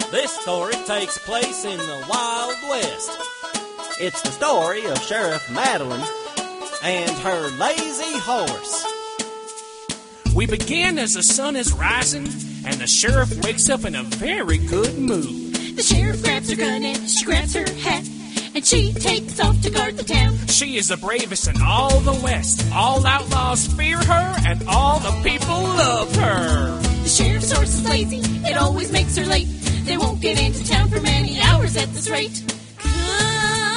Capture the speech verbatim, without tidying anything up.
This story takes place in the Wild West. It's the story of Sheriff Madeline and her lazy horse. We begin as the sun is rising, and the sheriff wakes up in a very good mood. The sheriff grabs her gun and she grabs her hat, and she takes off to guard the town. She is the bravest in all the West. All outlaws fear her, and all the people love her. The sheriff's horse is lazy, it always makes her late. They won't get into town for many hours at this rate. Come